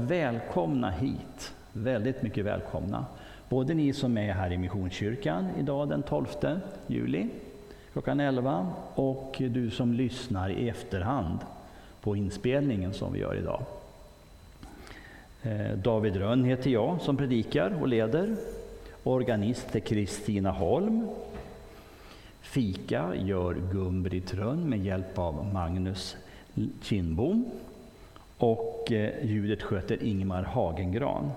välkomna hit. Väldigt mycket välkomna. Både ni som är här i Missionskyrkan idag den 12 juli klockan 11 och du som lyssnar i efterhand på inspelningen som vi gör idag. David Rönn heter jag som predikar och leder. Organist är Kristina Holm. Fika gör Gun-Britt Rönn med hjälp av Magnus Kindbom. Och ljudet sköter Ingemar Hagengran.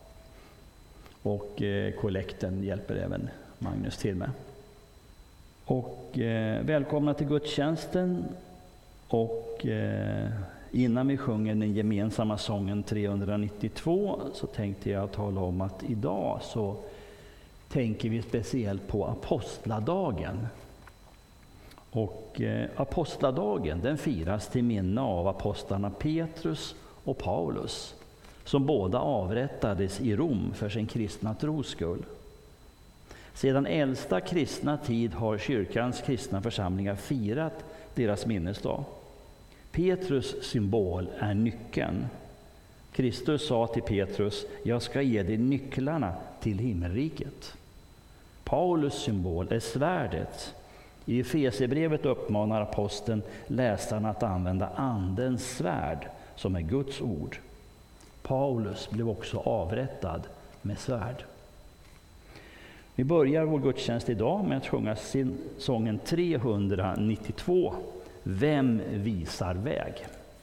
Och kollekten hjälper även Magnus till med. Och välkomna till gudstjänsten. Och innan vi sjunger den gemensamma sången 392 så tänkte jag tala om att idag så tänker vi speciellt på apostladagen. Och apostladagen den firas till minne av apostlarna Petrus och Paulus som båda avrättades i Rom för sin kristna tros skull. Sedan äldsta kristna tid har kyrkans kristna församlingar firat deras minnesdag. Petrus symbol är nyckeln. Kristus sa till Petrus: jag ska ge dig nycklarna till himmelriket. Paulus symbol är svärdet. I Efesierbrevet uppmanar aposteln läsarna att använda andens svärd som är Guds ord. Paulus blev också avrättad med svärd. Vi börjar vår gudstjänst idag med att sjunga sången 392. Vem visar väg?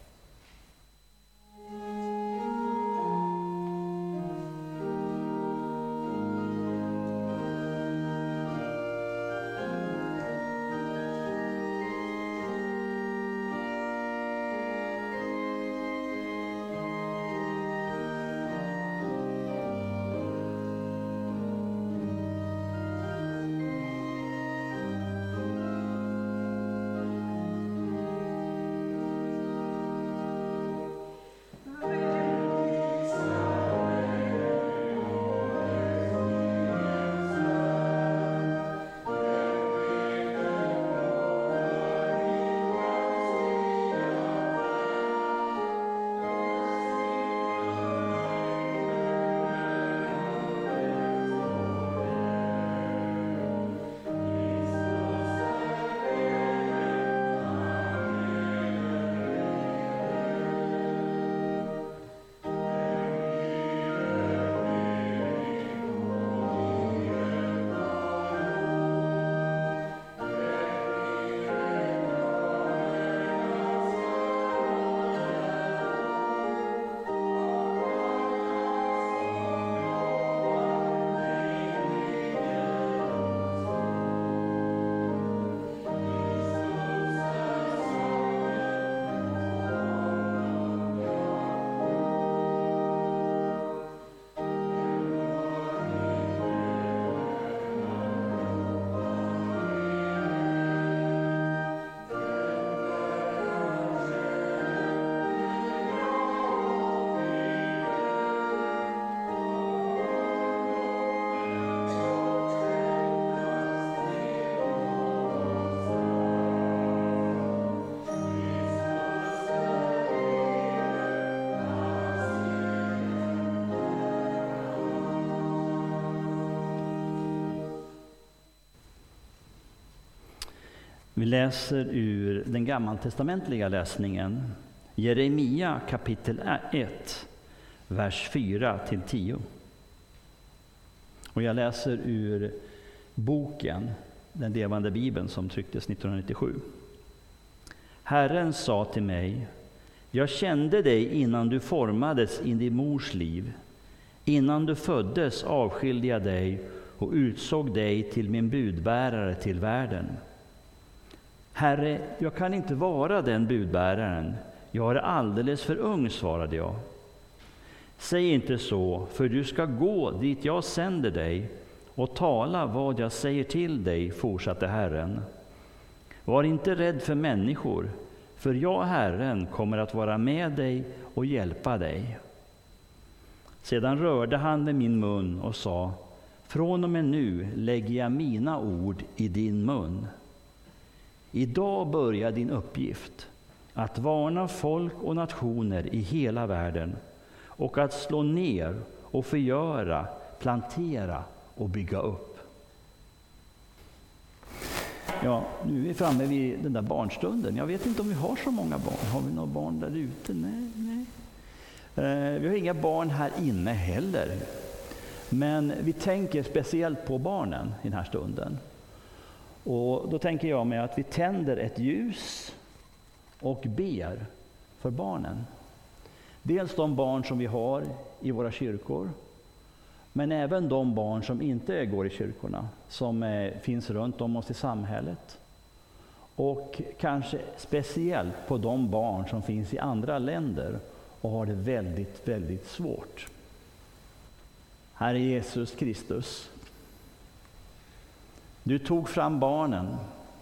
Vi läser ur den gammaltestamentliga läsningen, Jeremia kapitel 1, vers 4-10. Och jag läser ur boken, den levande Bibeln som trycktes 1997. Herren sa till mig: jag kände dig innan du formades i din mors liv. Innan du föddes avskilde jag dig och utsåg dig till min budbärare till världen. Herre, jag kan inte vara den budbäraren. Jag är alldeles för ung, svarade jag. Säg inte så, för du ska gå dit jag sänder dig och tala vad jag säger till dig, fortsatte Herren. Var inte rädd för människor, för jag, Herren, kommer att vara med dig och hjälpa dig. Sedan rörde han med min mun och sa: från och med nu lägger jag mina ord i din mun. Idag börjar din uppgift att varna folk och nationer i hela världen och att slå ner och förgöra, plantera och bygga upp. Ja, nu är vi framme vid den där barnstunden. Jag vet inte om vi har så många barn. Har vi några barn där ute? Nej. Vi har inga barn här inne heller. Men vi tänker speciellt på barnen i den här stunden. Och då tänker jag mig att vi tänder ett ljus och ber för barnen. Dels de barn som vi har i våra kyrkor, men även de barn som inte går i kyrkorna, som finns runt om oss i samhället. Och kanske speciellt på de barn som finns i andra länder och har det väldigt, väldigt svårt. Herre Jesus Kristus, du tog fram barnen.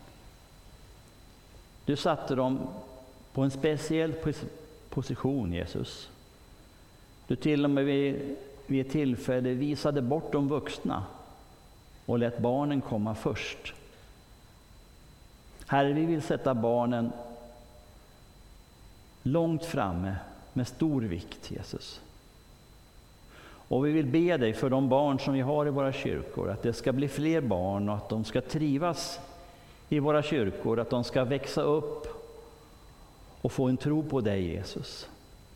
Du satte dem på en speciell position, Jesus. Du till och med vid ett tillfälle visade bort de vuxna och lät barnen komma först. Herre, vi vill sätta barnen långt framme med stor vikt, Jesus. Och vi vill be dig för de barn som vi har i våra kyrkor, att det ska bli fler barn och att de ska trivas i våra kyrkor, att de ska växa upp och få en tro på dig, Jesus.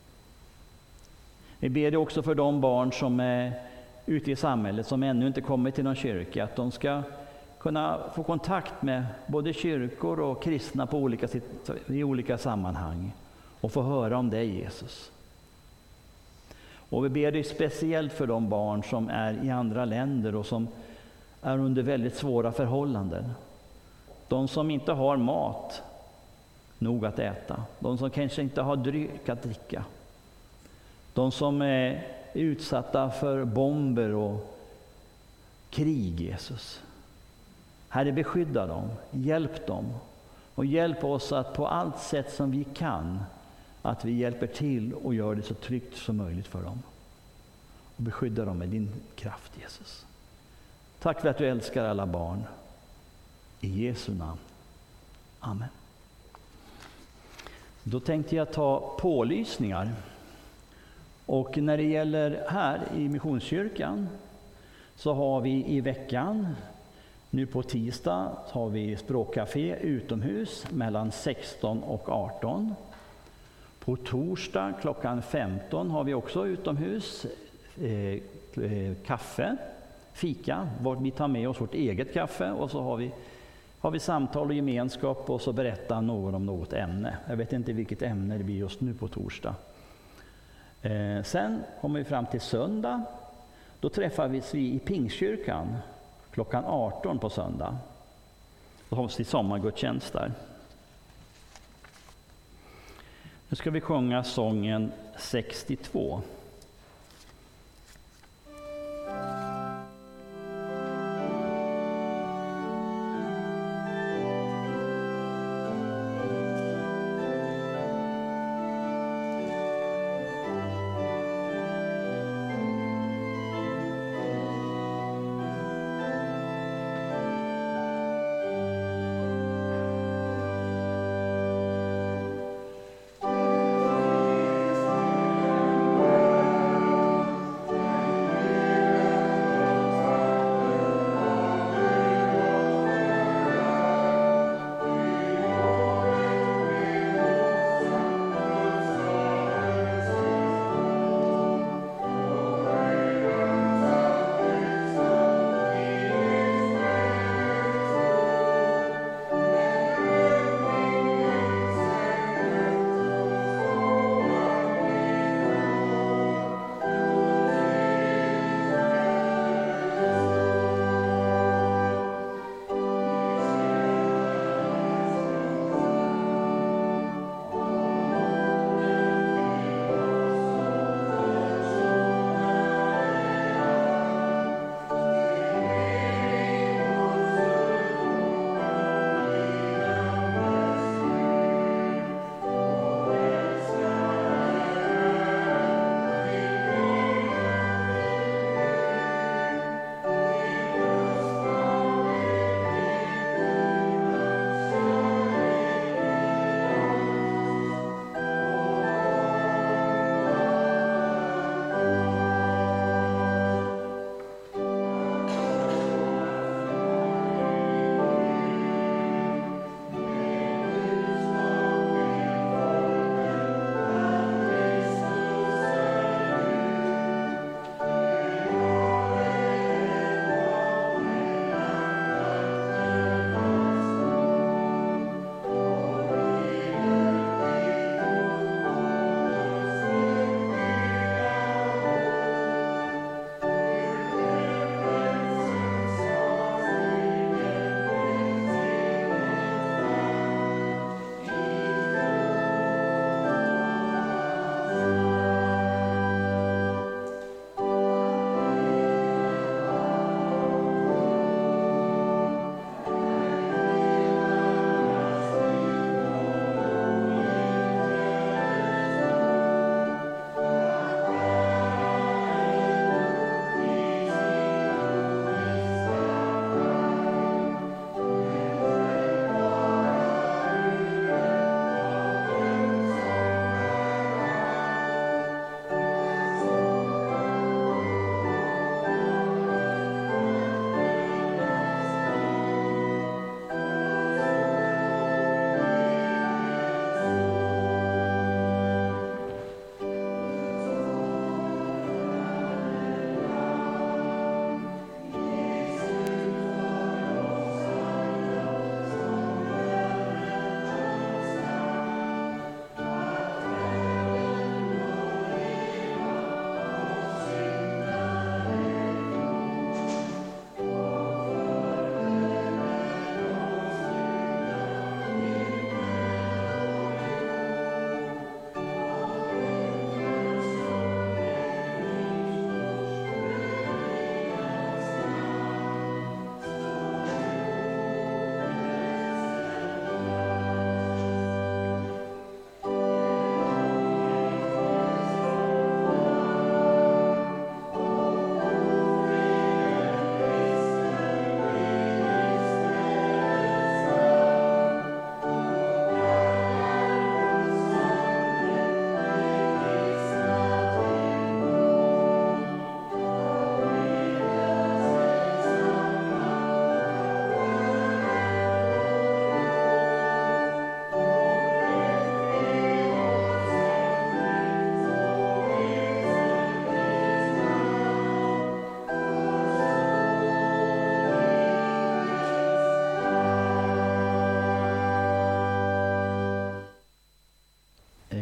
Vi ber dig också för de barn som är ute i samhället som ännu inte kommit till någon kyrka, att de ska kunna få kontakt med både kyrkor och kristna i olika sammanhang och få höra om dig, Jesus. Och vi ber dig speciellt för de barn som är i andra länder och som är under väldigt svåra förhållanden. De som inte har mat nog att äta. De som kanske inte har dryck att dricka. De som är utsatta för bomber och krig, Jesus. Herre, beskydda dem, hjälp dem och hjälp oss att på allt sätt som vi kan, att vi hjälper till och gör det så tryggt som möjligt för dem. Och beskydda dem med din kraft, Jesus. Tack för att du älskar alla barn. I Jesu namn. Amen. Då tänkte jag ta pålysningar. Och när det gäller här i Missionskyrkan så har vi i veckan, nu på tisdag, har vi språkcafé utomhus mellan 16 och 18. På torsdag klockan 15 har vi också utomhus kaffe, fika, var vi tar med oss vårt eget kaffe och så har vi samtal och gemenskap och så berättar någon om något ämne. Jag vet inte vilket ämne det blir just nu på torsdag. Sen kommer vi fram till söndag. Då träffas vi i Pingstkyrkan klockan 18 på söndag. Då har vi sommargudstjänst där. Nu ska vi sjunga sången 62.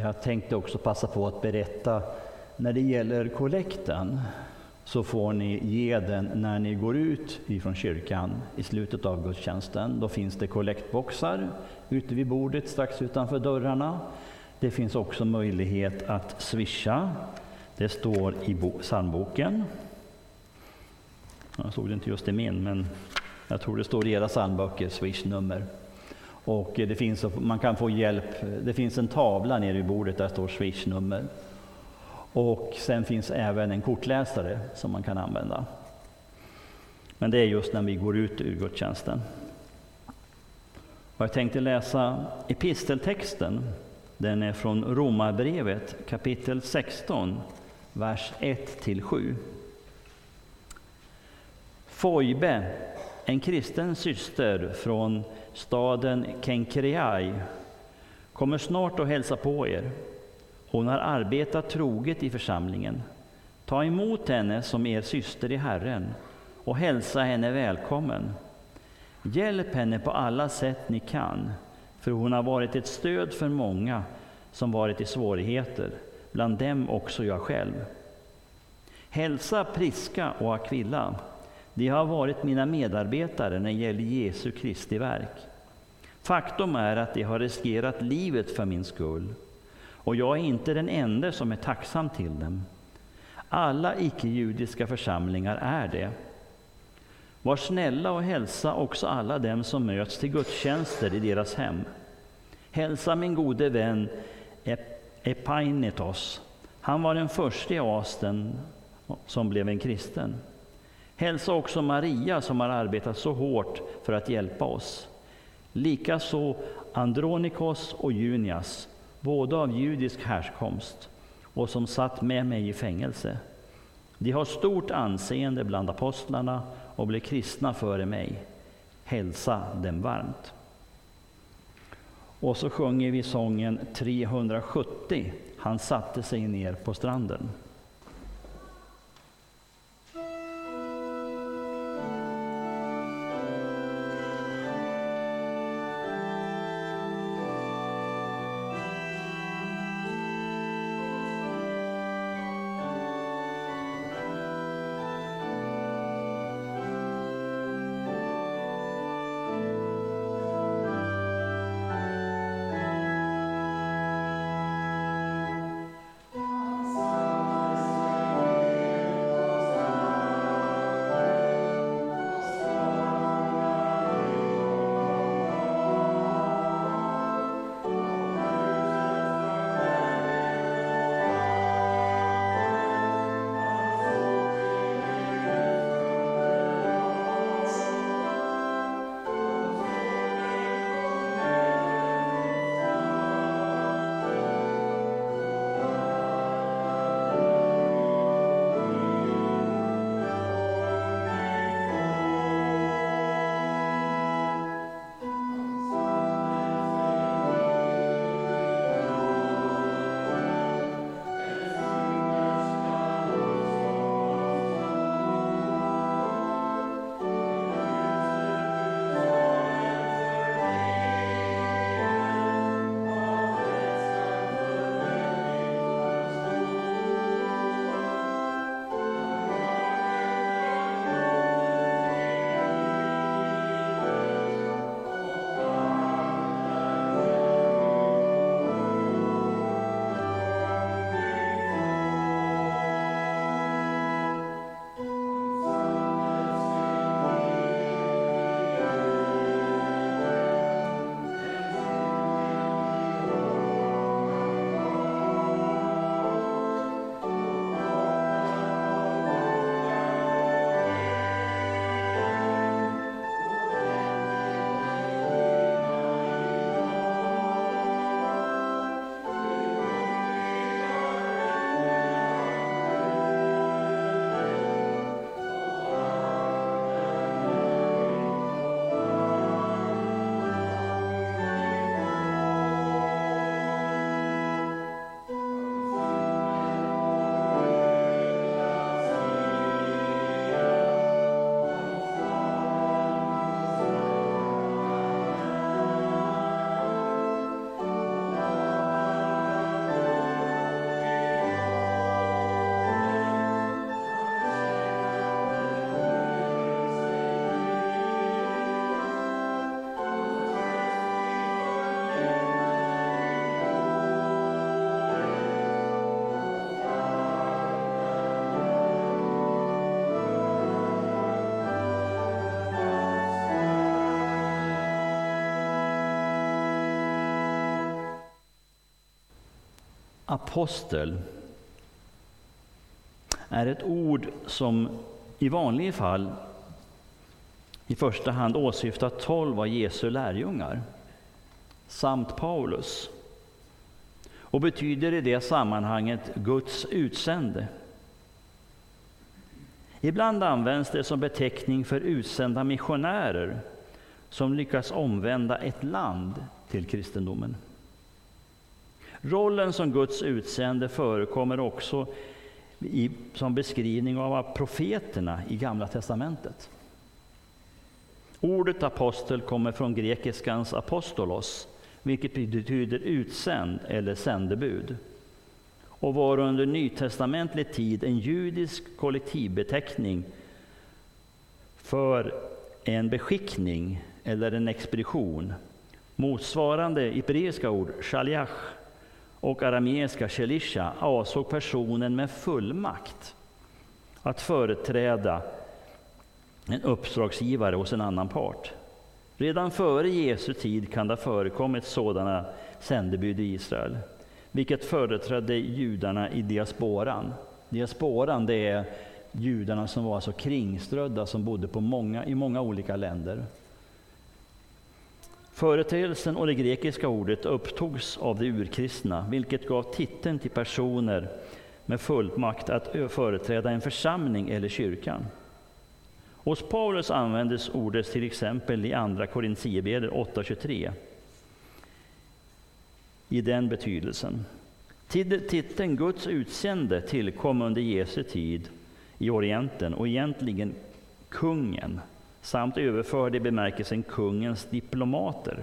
Jag tänkte också passa på att berätta, när det gäller kollekten så får ni ge den när ni går ut ifrån kyrkan i slutet av gudstjänsten. Då finns det kollektboxar ute vid bordet strax utanför dörrarna. Det finns också möjlighet att swisha. Det står i psalmboken. Jag såg det inte just i min, men jag tror det står i era psalmböcker, swishnummer. Och det finns, man kan få hjälp. Det finns en tavla nere vid bordet där står swishnummer. Och sen finns även en kortläsare som man kan använda. Men det är just när vi går ut ur gudstjänsten. Och jag tänkte läsa episteltexten. Den är från Romarbrevet kapitel 16, vers 1-7. Foibe, en kristen syster från staden Kenkreai, kommer snart att hälsa på er. Hon har arbetat troget i församlingen. Ta emot henne som er syster i Herren och hälsa henne välkommen. Hjälp henne på alla sätt ni kan, för hon har varit ett stöd för många som varit i svårigheter, bland dem också jag själv. Hälsa Priska och Aquila. De har varit mina medarbetare när det gäller Jesu Kristi verk. Faktum är att de har riskerat livet för min skull. Och jag är inte den enda som är tacksam till dem. Alla icke-judiska församlingar är det. Var snälla och hälsa också alla dem som möts till gudstjänster i deras hem. Hälsa min gode vän Epainetos. Han var den första i Asten som blev en kristen. Hälsa också Maria som har arbetat så hårt för att hjälpa oss. Likaså Andronikos och Junias, båda av judisk härkomst och som satt med mig i fängelse. De har stort anseende bland apostlarna och blev kristna före mig. Hälsa dem varmt. Och så sjunger vi sången 370. Han satte sig ner på stranden. Amen. apostel är ett ord som i vanliga fall i första hand åsyftar 12 av Jesu lärjungar samt Paulus och betyder i det sammanhanget Guds utsände. Ibland används det som beteckning för utsända missionärer som lyckas omvända ett land till kristendomen. Rollen som Guds utsände förekommer också som beskrivning av profeterna i Gamla testamentet. Ordet apostel kommer från grekiskans apostolos, vilket betyder utsänd eller sändebud, och var under nytestamentlig tid en judisk kollektivbeteckning för en beskickning eller en expedition. Motsvarande hebreiska ord shaliach och arameiska shelisha avsåg personen med fullmakt att företräda en uppdragsgivare hos en annan part. Redan före Jesu tid kan det ha förekommit sådana sändebud i Israel, vilket företrädde judarna i diasporan. Diasporan, det är judarna som var alltså kringströdda, som bodde i många olika länder. Företeelsen och det grekiska ordet upptogs av de urkristna, vilket gav titeln till personer med fullmakt att företräda en församling eller kyrkan. Hos Paulus användes ordet till exempel i andra Korintierbrevet 8:23 i den betydelsen. Titeln Guds utsände tillkom under Jesu tid i Orienten och egentligen kungen, samt överförde i bemärkelsen kungens diplomater.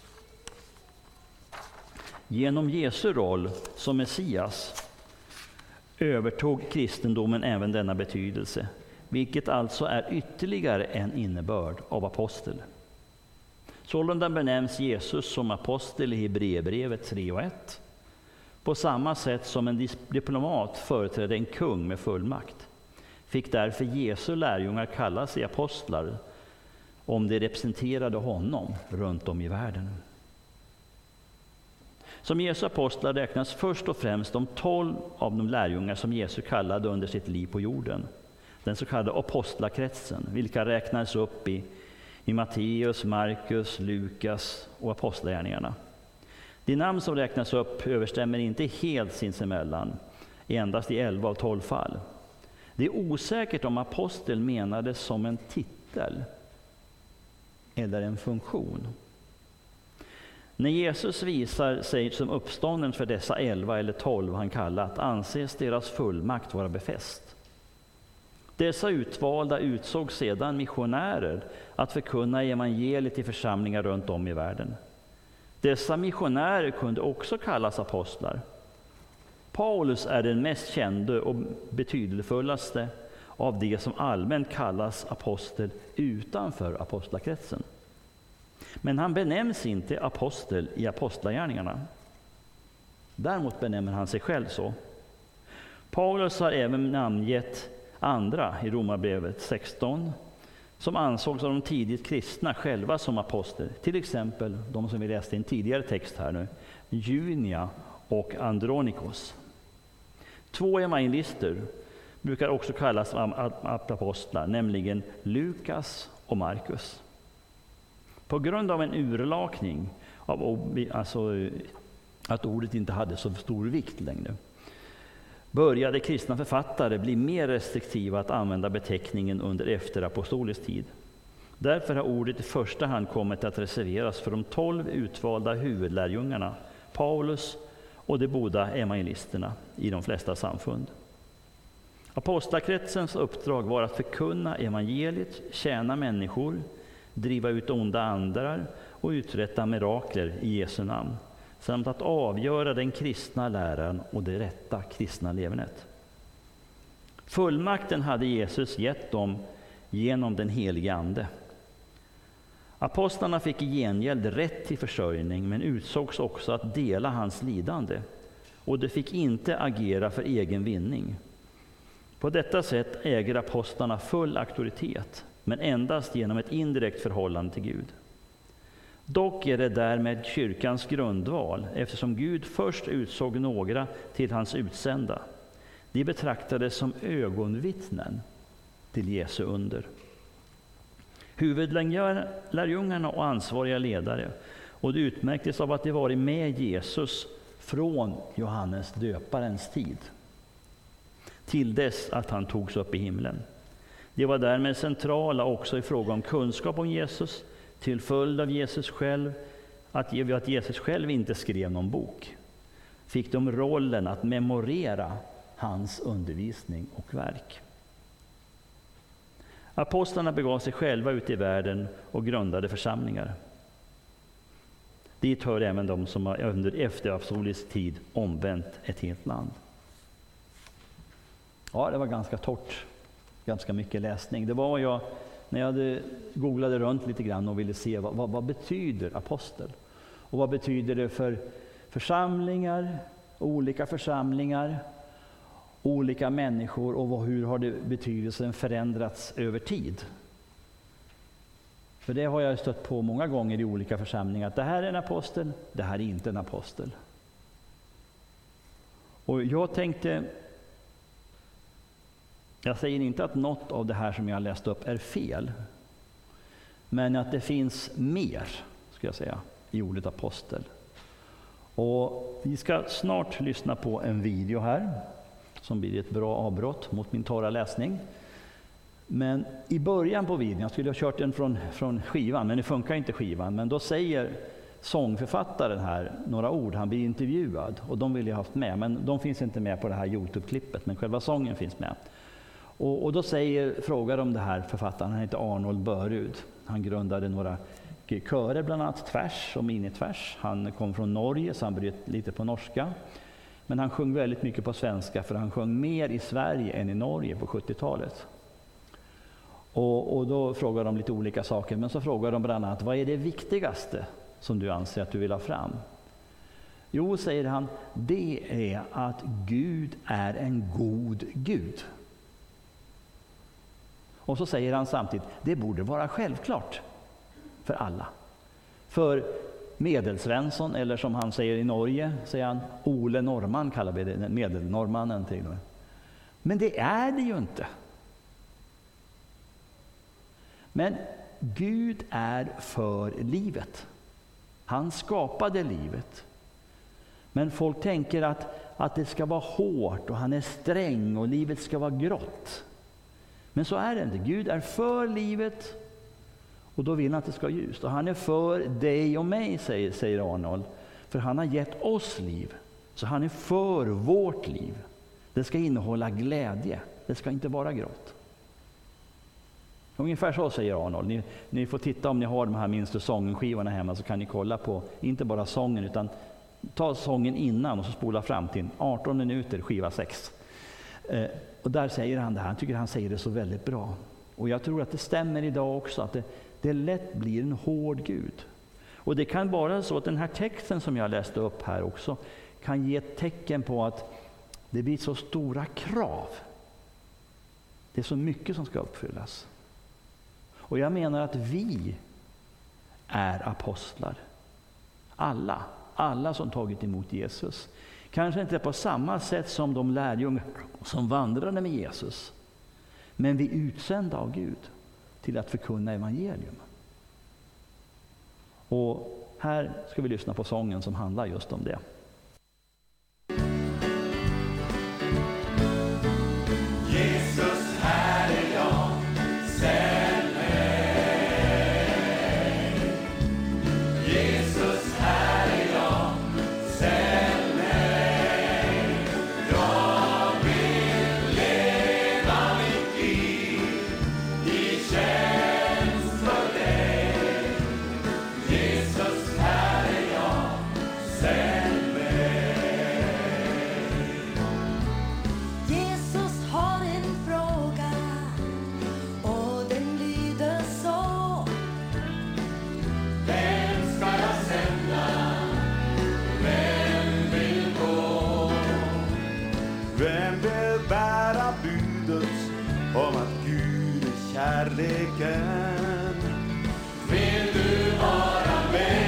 Genom Jesu roll som Messias övertog kristendomen även denna betydelse, vilket alltså är ytterligare en innebörd av apostel. Sålunda benämns Jesus som apostel i Hebreerbrevet 3:1, på samma sätt som en diplomat företrädde en kung med fullmakt. Fick därför Jesu lärjungar kalla sig apostlar om de representerade honom runt om i världen. Som Jesu apostlar räknas först och främst de 12 av de lärjungar som Jesus kallade under sitt liv på jorden, den så kallade apostlakretsen, vilka räknas upp i Matteus, Markus, Lukas och apostlagärningarna. De namn som räknas upp överstämmer inte helt sinsemellan, endast i 11 av 12 fall. Det är osäkert om apostel menades som en titel eller en funktion. När Jesus visar sig som uppstånden för dessa 11 eller 12 han kallat, anses deras fullmakt vara befäst. Dessa utvalda utsåg sedan missionärer att förkunna evangeliet i församlingar runt om i världen. Dessa missionärer kunde också kallas apostlar. Paulus är den mest kände och betydelsefullaste av de som allmänt kallas apostel utanför apostlakretsen. Men han benämns inte apostel i apostlagärningarna. Däremot benämner han sig själv så. Paulus har även namngett andra i Romarbrevet 16 som ansågs av de tidigt kristna själva som apostel. Till exempel de som vi läste i en tidigare text här nu, Junia och Andronikos. 2 evangelister brukar också kallas apostlar, nämligen Lukas och Markus. På grund av en urlakning att ordet inte hade så stor vikt längre, började kristna författare bli mer restriktiva att använda beteckningen under efterapostolisk tid. Därför har ordet i första hand kommit att reserveras för de 12 utvalda huvudlärjungarna, Paulus och de båda evangelisterna i de flesta samfund. Apostlakretsens uppdrag var att förkunna evangeliet, tjäna människor, driva ut onda andar och uträtta mirakler i Jesu namn, samt att avgöra den kristna läran och det rätta kristna levernet. Fullmakten hade Jesus gett dem genom den helige Ande. Apostlarna fick i gengäld rätt till försörjning, men utsågs också att dela hans lidande, och de fick inte agera för egen vinning. På detta sätt äger apostlarna full auktoritet, men endast genom ett indirekt förhållande till Gud. Dock är det därmed kyrkans grundval, eftersom Gud först utsåg några till hans utsända. De betraktades som ögonvittnen till Jesu under. Huvudlärjungarna och ansvariga ledare, och det utmärktes av att de varit med Jesus från Johannes döparens tid till dess att han togs upp i himlen. De var därmed centrala också i fråga om kunskap om Jesus, till följd av Jesus själv, att Jesus själv inte skrev någon bok, fick de rollen att memorera hans undervisning och verk. Apostlarna begav sig själva ut i världen och grundade församlingar. Dit hör även de som har under efterapostolisk tid omvänt ett helt land. Ja, det var ganska torrt, ganska mycket läsning. Det var jag, när jag googlade runt lite grann och ville se vad betyder apostel? Och vad betyder det för församlingar, olika människor, och hur har det betydelsen förändrats över tid? För det har jag stött på många gånger i olika församlingar, att det här är en apostel, det här är inte en apostel. Och jag tänkte, jag säger inte att något av det här som jag läst upp är fel, men att det finns mer, ska jag säga, i ordet apostel. Och vi ska snart lyssna på en video här, som blir ett bra avbrott mot min torra läsning. Men i början på videon, jag skulle ha kört den från skivan, men det funkar inte skivan. Men då säger sångförfattaren här några ord, han blir intervjuad. Och de vill jag ha haft med, men de finns inte med på det här YouTube-klippet. Men själva sången finns med. Och då frågar de det här författaren, han heter Arnold Börud. Han grundade några körer, bland annat tvärs och minitvärs. Han kom från Norge, så han bröt lite på norska. Men han sjöng väldigt mycket på svenska, för han sjöng mer i Sverige än i Norge på 70-talet. Och då frågar de lite olika saker, men så frågar de bland annat, vad är det viktigaste som du anser att du vill ha fram? Jo, säger han, det är att Gud är en god Gud. Och så säger han samtidigt, det borde vara självklart för alla. För Medelsvensson, eller som han säger i Norge, säger han, Ole Norrman kallar vi det, medelnorrmannen till och med. Men det är det ju inte. Men Gud är för livet. Han skapade livet. Men folk tänker att det ska vara hårt och han är sträng och livet ska vara grått. Men så är det inte. Gud är för livet och då vill han att det ska ljust. Och han är för dig och mig, säger Arnold. För han har gett oss liv. Så han är för vårt liv. Det ska innehålla glädje. Det ska inte vara grått. Ungefär så säger Arnold. Ni får titta om ni har de här minsta sången-skivorna hemma, så kan ni kolla på, inte bara sången, utan ta sången innan och så spola fram till 18 minuter, skiva 6. Och där säger han det här. Han tycker han säger det så väldigt bra. Och jag tror att det stämmer idag också, att det lätt blir en hård Gud. Och det kan vara så att den här texten som jag läste upp här också kan ge ett tecken på att det blir så stora krav. Det är så mycket som ska uppfyllas. Och jag menar att vi är apostlar. Alla som tagit emot Jesus. Kanske inte på samma sätt som de lärjungar som vandrade med Jesus. Men vi är utsända av Gud till att förkunna evangelium. Och här ska vi lyssna på sången som handlar just om det. Jesus, här är jag, sänd mig. Jesus, här är jag, sänd mig. Jag vill leva mitt liv i tjänst för dig. Jesus, här är jag, sänd mig. Jesus har en fråga och den lyder så. Vem ska jag sända? Vem vill gå? Vem vill bära budet om att Gud är kärleken? Vill du vara med?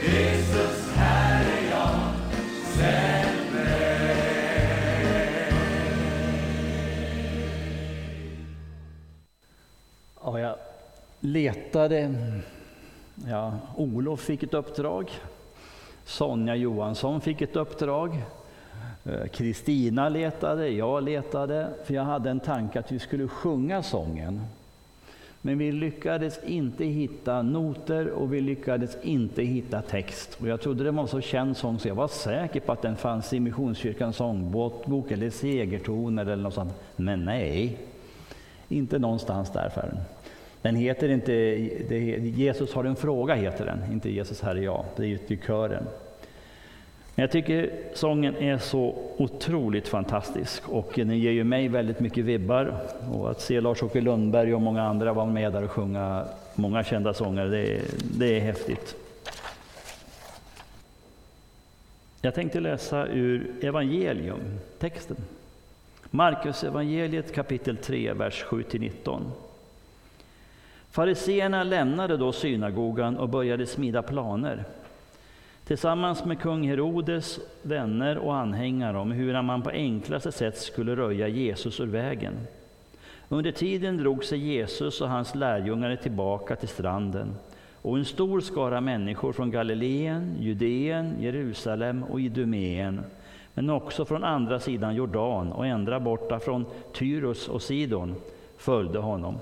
Jesus, här är jag, sänd mig. Ja, jag letade. Ja, Olof fick ett uppdrag. Sonja Johansson fick ett uppdrag. Kristina letade, jag letade. För jag hade en tanke att vi skulle sjunga sången. Men vi lyckades inte hitta noter och vi lyckades inte hitta text. Och jag trodde det var en så känd sång så jag var säker på att den fanns i Missionskyrkans sångbok eller Segertoner eller något sånt. Men nej, inte någonstans där för den. Den heter inte Jesus har en fråga, heter den. Inte Jesus här är jag, det är ju till kören. Men jag tycker sången är så otroligt fantastisk och den ger ju mig väldigt mycket vibbar. Och att se Lars-Åke Lundberg och många andra vara med där och sjunga många kända sånger, det är häftigt. Jag tänkte läsa ur evangelium, texten. Markus evangeliet kapitel 3, vers 7-19. Fariseerna lämnade då synagogan och började smida planer. Tillsammans med kung Herodes vänner och anhängare om hur man på enklaste sätt skulle röja Jesus ur vägen. Under tiden drog sig Jesus och hans lärjungar tillbaka till stranden. Och en stor skara människor från Galileen, Judeen, Jerusalem och Idumeen, men också från andra sidan Jordan och ända borta från Tyrus och Sidon, följde honom.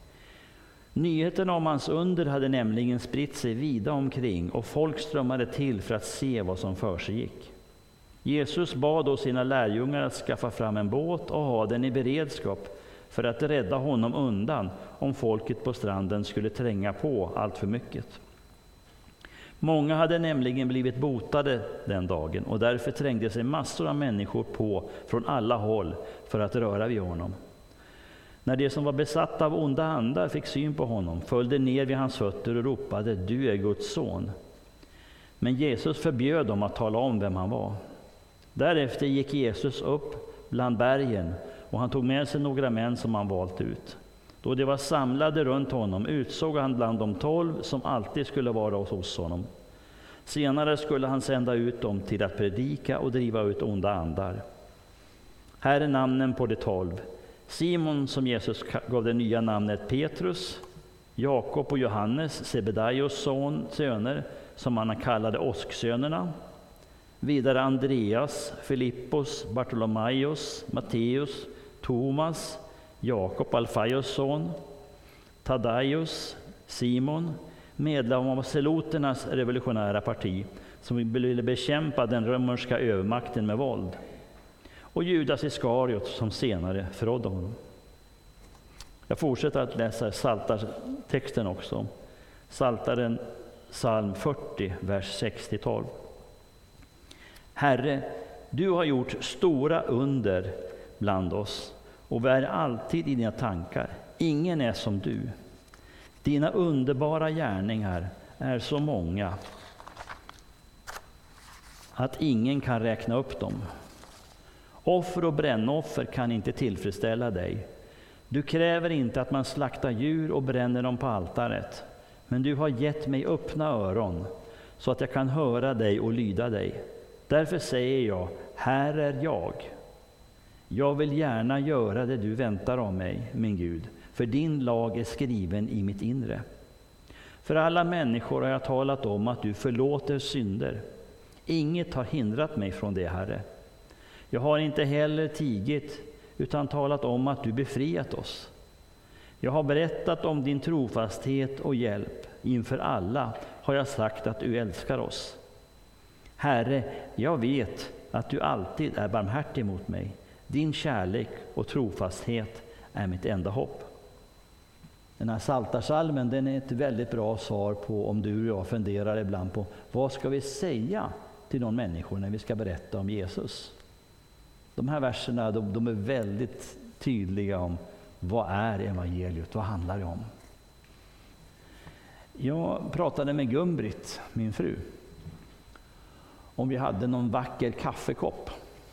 Nyheten om hans under hade nämligen spritt sig vida omkring och folk strömmade till för att se vad som försiggick. Jesus bad då sina lärjungar att skaffa fram en båt och ha den i beredskap för att rädda honom undan om folket på stranden skulle tränga på allt för mycket. Många hade nämligen blivit botade den dagen och därför trängde sig massor av människor på från alla håll för att röra vid honom. När de som var besatta av onda andar fick syn på honom följde ner vid hans fötter och ropade: Du är Guds son. Men Jesus förbjöd dem att tala om vem han var. Därefter gick Jesus upp bland bergen och han tog med sig några män som han valt ut. Då de var samlade runt honom utsåg han bland de 12 som alltid skulle vara hos honom. Senare skulle han sända ut dem till att predika och driva ut onda andar. Här är namnen på de 12. Simon, som Jesus gav det nya namnet Petrus, Jakob och Johannes, Sebedaios söner, som han kallade åsksönerna. Vidare Andreas, Filippos, Bartolomaios, Matteus, Thomas, Jakob, Alfaios son, Tadaios, Simon, medlem av seloternas revolutionära parti, som ville bekämpa den romerska övermakten med våld. Och Judas Iskariot, som senare förrådde honom. Jag fortsätter att läsa Psaltartexten också. Psaltaren, psalm 40, vers 6-12. Herre, du har gjort stora under bland oss och vi är alltid i dina tankar. Ingen är som du. Dina underbara gärningar är så många att ingen kan räkna upp dem. Offer och brännoffer kan inte tillfredsställa dig. Du kräver inte att man slaktar djur och bränner dem på altaret. Men du har gett mig öppna öron så att jag kan höra dig och lyda dig. Därför säger jag, här är jag. Jag vill gärna göra det du väntar av mig, min Gud. För din lag är skriven i mitt inre. För alla människor har jag talat om att du förlåter synder. Inget har hindrat mig från det, Herre. Jag har inte heller tigit, utan talat om att du befriat oss. Jag har berättat om din trofasthet och hjälp. Inför alla har jag sagt att du älskar oss. Herre, jag vet att du alltid är barmhärtig mot mig. Din kärlek och trofasthet är mitt enda hopp. Den här Psaltarpsalmen, den är ett väldigt bra svar på om du och jag funderar ibland på vad ska vi säga till de människor när vi ska berätta om Jesus. De här verserna de är väldigt tydliga om vad är evangeliet, vad handlar det om. Jag pratade med Gun-Britt, min fru, om vi hade någon vacker kaffekopp.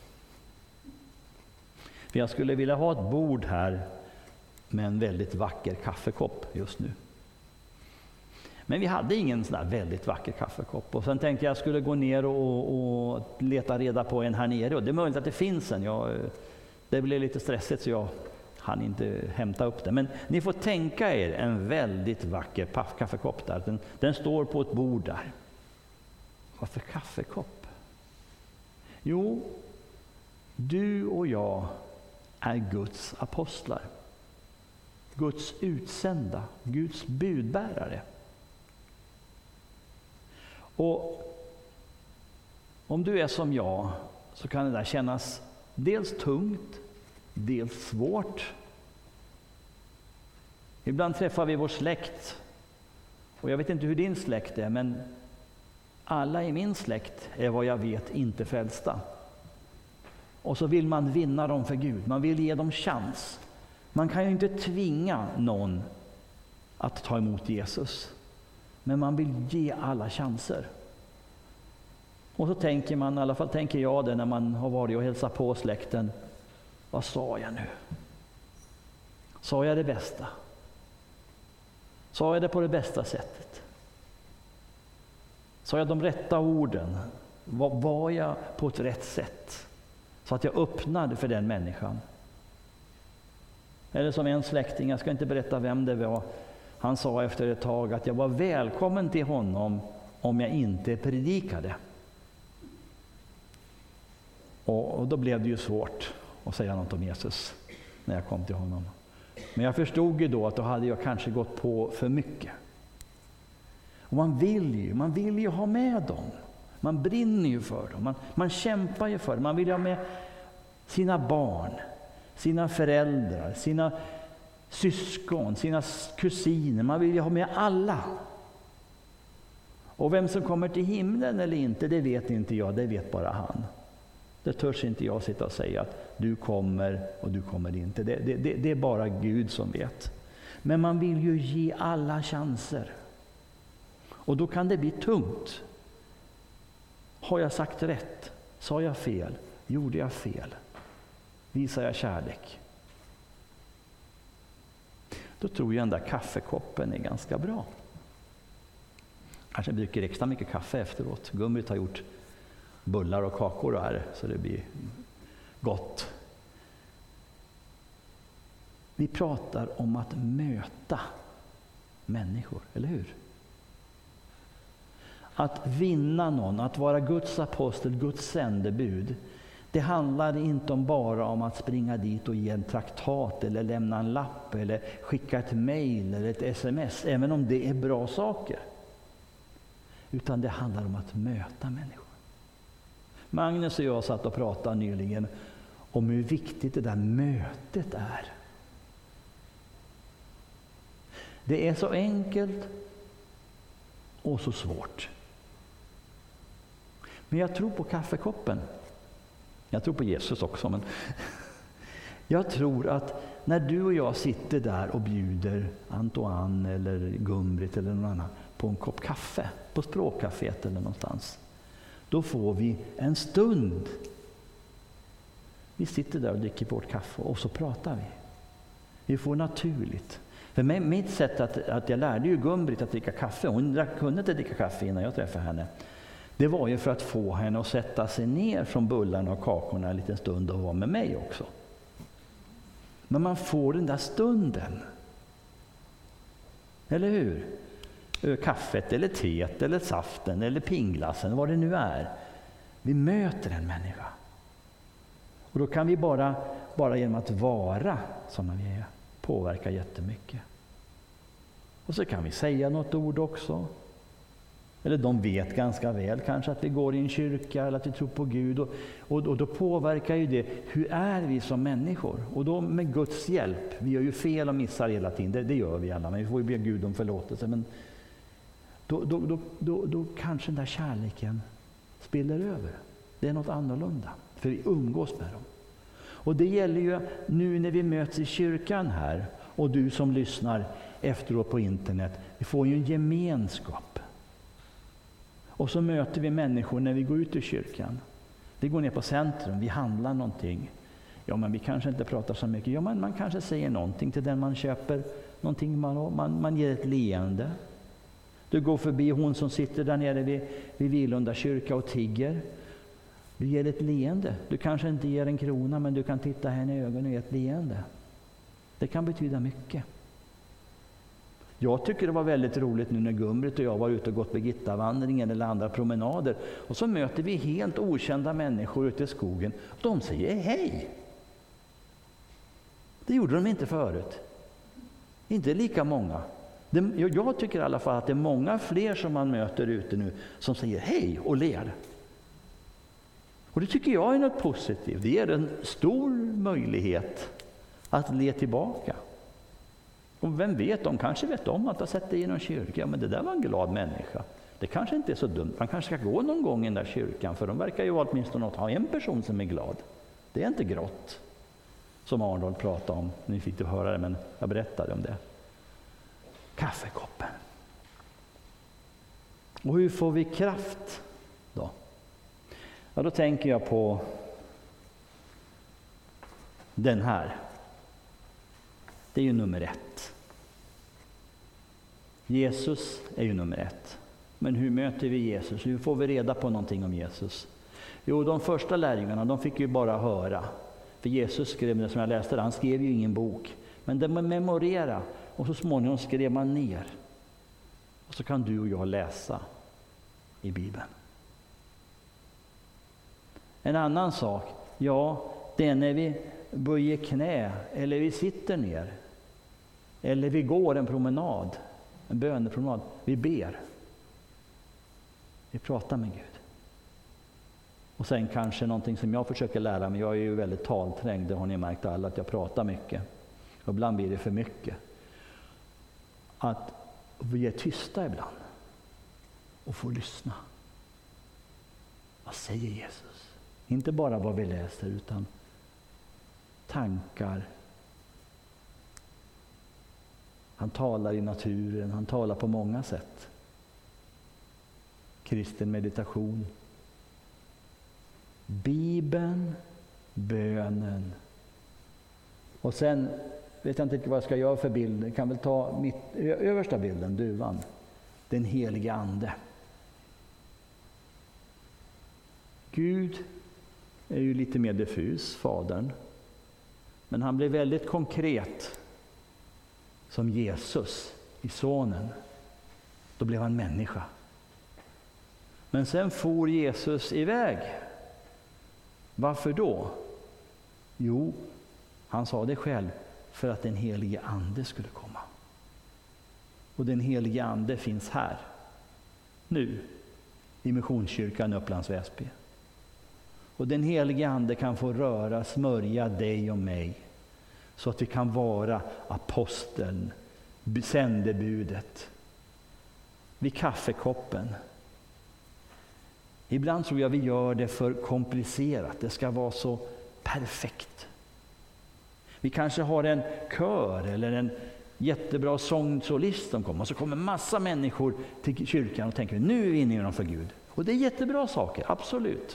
För jag skulle vilja ha ett bord här med en väldigt vacker kaffekopp just nu. Men vi hade ingen sån där väldigt vacker kaffekopp. Och sen tänkte jag skulle gå ner och leta reda på en här nere. Och det är möjligt att det finns en. Det blev lite stressigt så jag hann inte hämta upp det. Men ni får tänka er en väldigt vacker kaffekopp där. Den står på ett bord där. Varför kaffekopp? Jo, du och jag är Guds apostlar. Guds utsända, Guds budbärare. Och om du är som jag så kan det där kännas dels tungt, dels svårt. Ibland träffar vi vår släkt. Och jag vet inte hur din släkt är, men alla i min släkt är vad jag vet inte frälsta. Och så vill man vinna dem för Gud. Man vill ge dem chans. Man kan ju inte tvinga någon att ta emot Jesus. Men man vill ge alla chanser. Och så tänker man, i alla fall tänker jag det när man har varit och hälsat på släkten. Vad sa jag nu? Sa jag det bästa? Sa jag det på det bästa sättet? Sa jag de rätta orden? Var jag på ett rätt sätt? Så att jag öppnade för den människan. Eller som en släkting, jag ska inte berätta vem det var. Han sa efter ett tag att jag var välkommen till honom om jag inte predikade. Och då blev det ju svårt att säga något om Jesus när jag kom till honom. Men jag förstod ju då att då hade jag kanske gått på för mycket. Och man vill ju ha med dem. Man brinner ju för dem. Man kämpar ju för dem. Man vill ha med sina barn, sina föräldrar, sina syskon, sina kusiner. Man vill ju ha med alla. Och vem som kommer till himlen eller inte, det vet inte jag. Det vet bara han. Det törs inte jag sitta och säga att du kommer och du kommer inte. Det är bara Gud som vet. Men man vill ju ge alla chanser. Och då kan det bli tungt. Har jag sagt rätt? Sa jag fel? Gjorde jag fel? Visar jag kärlek? Då tror jag den där kaffekoppen är ganska bra. Kanske dricker extra mycket kaffe efteråt. Gummit har gjort bullar och kakor här så det blir gott. Vi pratar om att möta människor, eller hur? Att vinna någon, att vara Guds apostel, Guds sändebud. Det handlar inte bara om att springa dit och ge en traktat eller lämna en lapp eller skicka ett mejl eller ett sms, även om det är bra saker. Utan det handlar om att möta människor. Magnus och jag satt och pratade nyligen om hur viktigt det där mötet är. Det är så enkelt och så svårt. Men jag tror på kaffekoppen. Jag tror på Jesus också. Men jag tror att när du och jag sitter där och bjuder Antoine eller Gumbrit eller någon annan på en kopp kaffe, på språkcaféet eller någonstans. Då får vi en stund. Vi sitter där och dricker vårt kaffe och så pratar vi. Vi får naturligt. För mitt sätt att jag lärde ju Gumbrit att dricka kaffe. Hon kunde inte dricka kaffe innan jag träffade henne. Det var ju för att få henne att sätta sig ner från bullarna och kakorna en liten stund och vara med mig också. Men man får den där stunden. Eller hur? Kaffet eller teet eller saften eller pinglassen, vad det nu är. Vi möter en människa. Och då kan vi bara genom att vara som vi är påverka jättemycket. Och så kan vi säga något ord också. Eller de vet ganska väl kanske att vi går i en kyrka eller att vi tror på Gud. Och då påverkar ju det, hur är vi som människor? Och då med Guds hjälp, vi gör ju fel och missar hela tiden, det gör vi alla, men vi får ju be Gud om förlåtelse. Men då kanske den där kärleken spiller över. Det är något annorlunda, för vi umgås med dem. Och det gäller ju nu när vi möts i kyrkan här, och du som lyssnar efteråt på internet, vi får ju en gemenskap. Och så möter vi människor när vi går ut ur kyrkan. Vi går ner på centrum, vi handlar någonting. Ja, men vi kanske inte pratar så mycket. Ja, men man kanske säger någonting till den man köper. Någonting man ger ett leende. Du går förbi hon som sitter där nere vid Vilunda kyrka och tigger. Du ger ett leende. Du kanske inte ger en krona, men du kan titta henne i ögonen och ge ett leende. Det kan betyda mycket. Jag tycker det var väldigt roligt nu när Gumbrit och jag var ute och gått Birgittavandringen eller andra promenader. Och så möter vi helt okända människor ute i skogen. De säger hej. Det gjorde de inte förut. Inte lika många. Jag tycker i alla fall att det är många fler som man möter ute nu som säger hej och ler. Och det tycker jag är något positivt. Det ger en stor möjlighet att le tillbaka. Och vem vet, de kanske vet om att ha sett dig i någon kyrka. Men det där var en glad människa. Det kanske inte är så dumt. Man kanske ska gå någon gång i den där kyrkan. För de verkar ju åtminstone ha en person som är glad. Det är inte grått. Som Arnold pratade om. Ni fick du höra det, men jag berättade om det. Kaffekoppen. Och hur får vi kraft då? Ja, då tänker jag på den här. Det är ju nummer 1. Jesus är ju nummer 1. Men hur möter vi Jesus? Hur får vi reda på någonting om Jesus? Jo, de första lärjungarna, de fick ju bara höra. För Jesus skrev, det som jag läste, han skrev ju ingen bok. Men det man memorera och så småningom skrev man ner. Och så kan du och jag läsa i Bibeln. En annan sak, ja, det är när vi böjer knä eller vi sitter ner. Eller vi går en promenad, en bönepromenad. Vi ber. Vi pratar med Gud. Och sen kanske någonting som jag försöker lära mig. Jag är ju väldigt talträngd, det har ni märkt alla, att jag pratar mycket. Och ibland blir det för mycket. Att vi är tysta ibland. Och får lyssna. Vad säger Jesus? Inte bara vad vi läser, utan tankar. Han talar i naturen, han talar på många sätt. Kristen meditation. Bibeln, bönen. Och sen vet jag inte vad jag ska göra för bild. Jag kan väl ta översta bilden, duvan. Den helige ande. Gud är ju lite mer diffus, fadern. Men han blir väldigt konkret som Jesus i sonen. Då blev han människa. Men sen for Jesus iväg. Varför då? Jo, han sa det själv, för att den helige ande skulle komma. Och den helige ande finns här, nu, i Missionskyrkan Upplands Väsby. Och den helige ande kan få röra, smörja dig och mig, så att vi kan vara aposteln, sändebudet, vid kaffekoppen. Ibland tror jag vi gör det för komplicerat. Det ska vara så perfekt. Vi kanske har en kör eller en jättebra sångsolist som kommer. Och så kommer massa människor till kyrkan och tänker, nu är vi inne inför Gud. Och det är jättebra saker, absolut.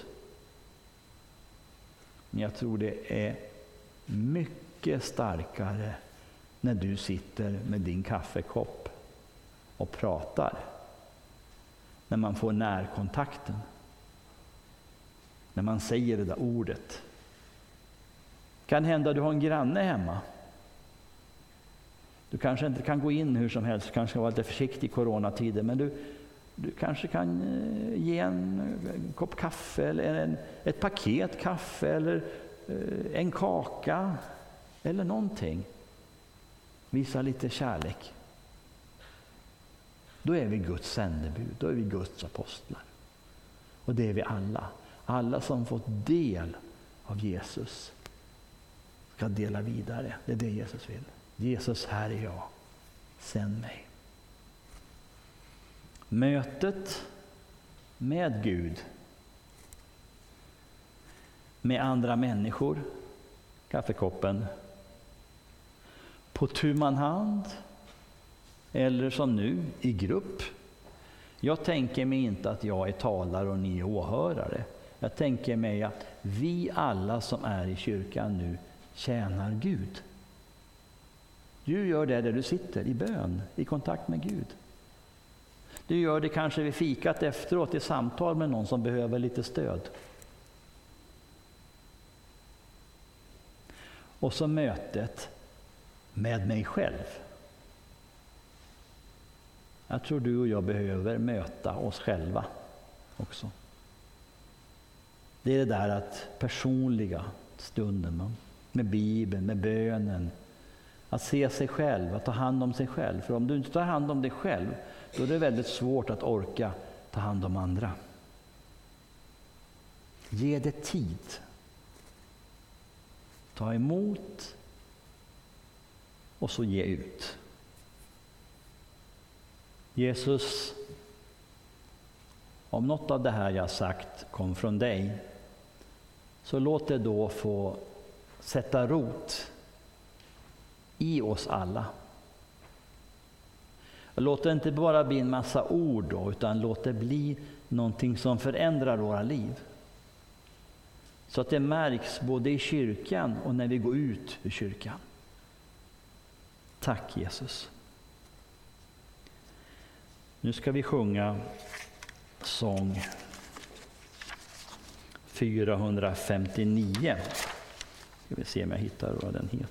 Men jag tror det är mycket starkare när du sitter med din kaffekopp och pratar. När man får närkontakten. När man säger det där ordet. Kan hända du har en granne hemma. Du kanske inte kan gå in hur som helst. Du kanske ska vara lite försiktig i coronatider. Men du kanske kan ge en kopp kaffe. Eller ett paket kaffe. Eller en kaka. Eller någonting. Visa lite kärlek. Då är vi Guds sändebud. Då är vi Guds apostlar. Och det är vi alla. Alla som fått del av Jesus ska dela vidare. Det är det Jesus vill. Jesus, här är jag. Sänd mig. Mötet med Gud. Med andra människor. Kaffekoppen. På tu man hand. Eller som nu, i grupp. Jag tänker mig inte att jag är talare och ni är åhörare. Jag tänker mig att vi alla som är i kyrkan nu tjänar Gud. Du gör det där du sitter, i bön, i kontakt med Gud. Du gör det kanske vid fikat efteråt i samtal med någon som behöver lite stöd. Och så mötet med mig själv. Jag tror du och jag behöver möta oss själva också. Det är det där att personliga stunden med Bibeln, med bönen. Att se sig själv, att ta hand om sig själv. För om du inte tar hand om dig själv, då är det väldigt svårt att orka ta hand om andra. Ge det tid. Ta emot och så ge ut. Jesus, om något av det här jag sagt kom från dig, så låt det då få sätta rot i oss alla. Låt det inte bara bli en massa ord då, utan låt det bli någonting som förändrar våra liv. Så att det märks både i kyrkan och när vi går ut ur kyrkan. Tack Jesus. Nu ska vi sjunga sång 459. Ska vi se om jag hittar vad den heter.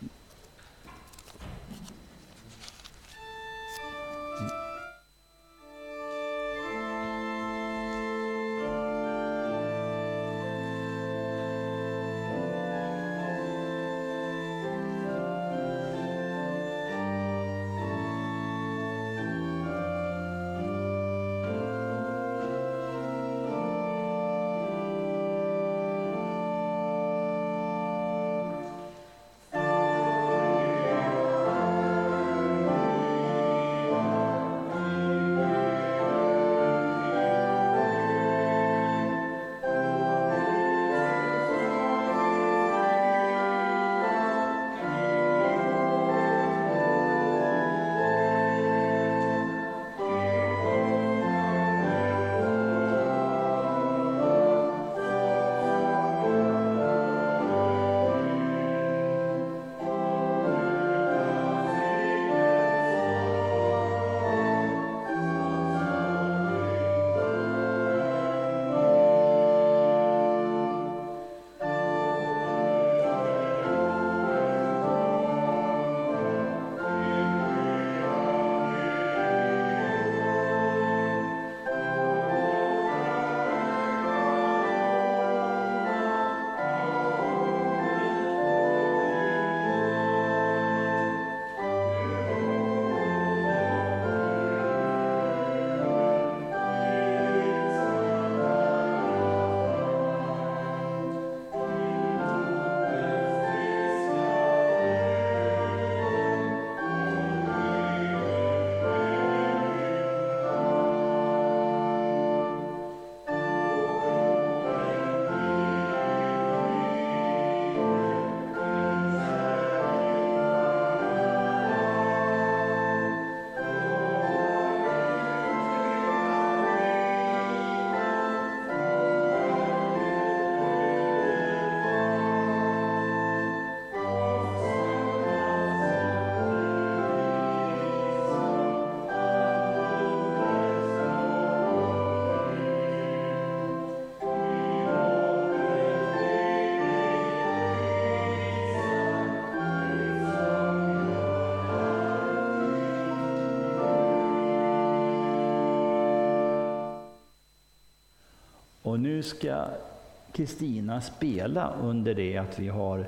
Och nu ska Kristina spela under det att vi har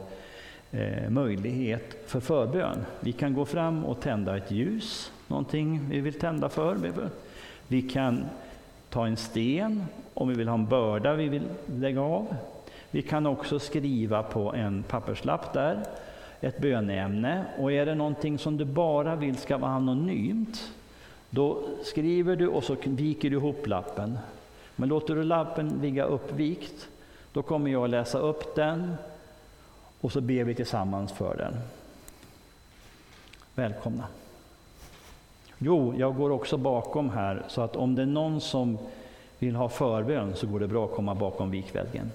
möjlighet för förbön. Vi kan gå fram och tända ett ljus, någonting vi vill tända för. Vi kan ta en sten om vi vill ha en börda vi vill lägga av. Vi kan också skriva på en papperslapp där ett böneämne. Och är det någonting som du bara vill ska vara anonymt, då skriver du och så viker du ihop lappen. Men låter du lappen ligga uppvikt, då kommer jag att läsa upp den och så ber vi tillsammans för den. Välkomna. Jo, jag går också bakom här, så att om det är någon som vill ha förbön så går det bra att komma bakom vikväggen.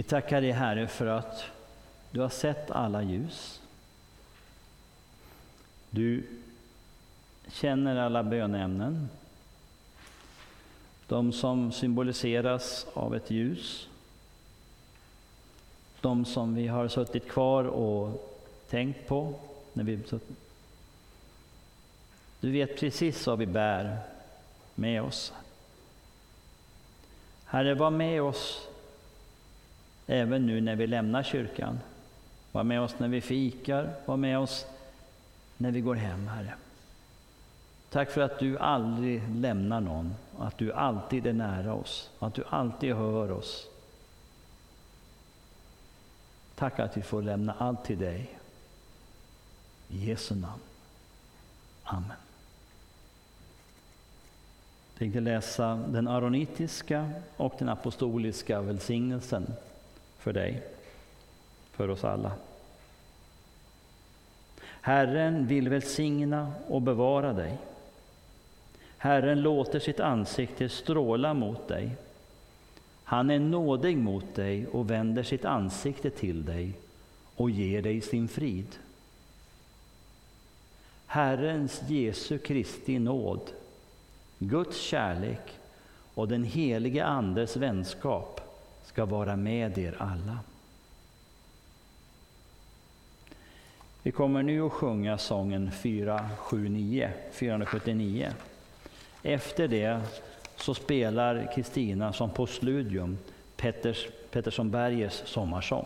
tackar dig, Herre, för att du har sett alla ljus. Du känner alla bönämnen. De som symboliseras av ett ljus. De som vi har suttit kvar och tänkt på när vi suttit. Du vet precis vad vi bär med oss. Herre, var med oss även nu när vi lämnar kyrkan. Var med oss när vi fikar. Var med oss när vi går hem, Herre. Tack för att du aldrig lämnar någon. Att du alltid är nära oss. Att du alltid hör oss. Tack att vi får lämna allt till dig. I Jesu namn. Amen. Jag tänkte läsa den aronitiska och den apostoliska välsignelsen för dig, för oss alla. Herren vill välsigna och bevara dig. Herren låter sitt ansikte stråla mot dig. Han är nådig mot dig och vänder sitt ansikte till dig och ger dig sin frid. Herrens Jesu Kristi nåd, Guds kärlek och den helige Andes vänskap ska vara med er alla. Vi kommer nu att sjunga sången 479. Efter det så spelar Kristina som postludium Pettersson Bergers sommarsång.